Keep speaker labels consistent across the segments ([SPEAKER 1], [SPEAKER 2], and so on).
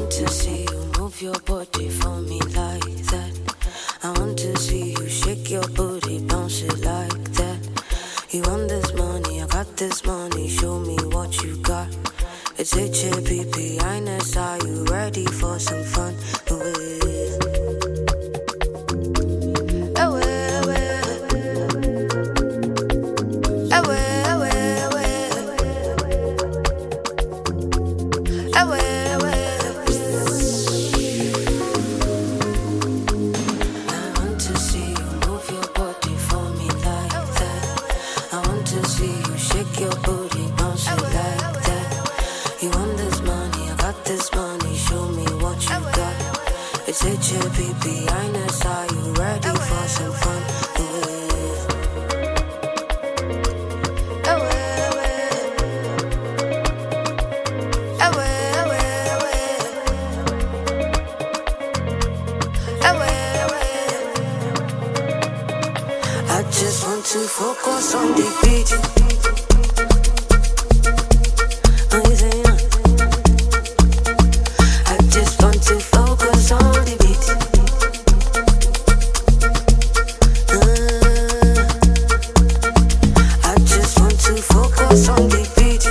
[SPEAKER 1] want to see you move your body for me like that. I want to see you shake your booty, bounce it like that. You want this money, I got this money, show me what you got. It's HAPP, Ines, are you ready for some fun? HAPP, Ines, are you ready for some fun? I just want to focus on the beat. I just want to focus on the beat. I just want to focus on the beat.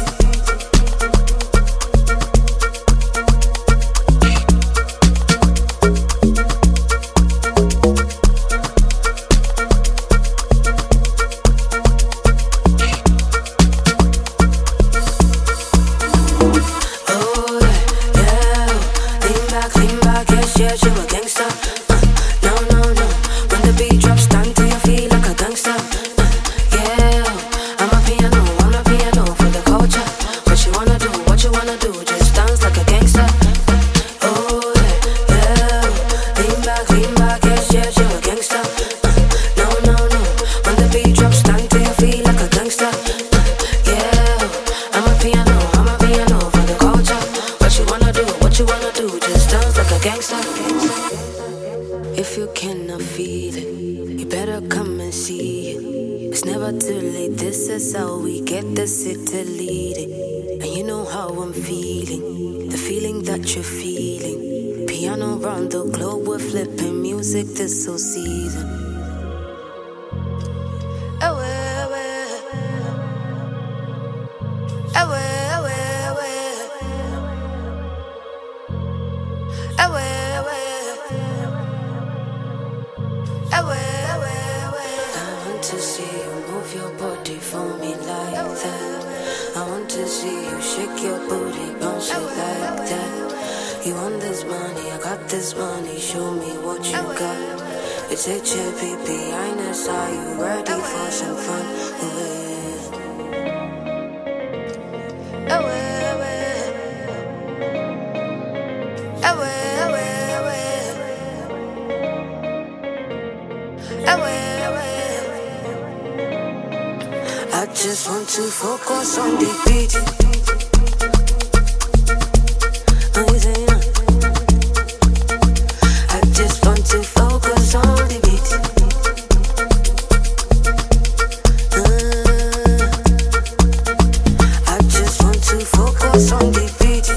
[SPEAKER 1] Yeah, you a gangster. No, no, no. When the beat drops, stand to your feet like a gangster. Yeah, I'm a piano for the culture. What you wanna do, just dance like a gangster. Oh yeah, lean back, yeah, you a gangster. No, no, no. When the beat drops, stand to your feet like a gangster. Yeah, I'm a piano for the culture. What you wanna do, just dance like a gangster. If you cannot feel it, you better come and see it. It's never too late, this is how we get the city leading. And you know how I'm feeling, the feeling that you're feeling. Piano round the globe, we're flipping music this whole season. I want to see you move your body for me like that. I want to see you shake your booty, bounce it like that. You want this money, I got this money, show me what you got. It's HAPP, Ines, are you ready for some fun? I just want to focus on the beat. I just want to focus on the beat. I just want to focus on the beat.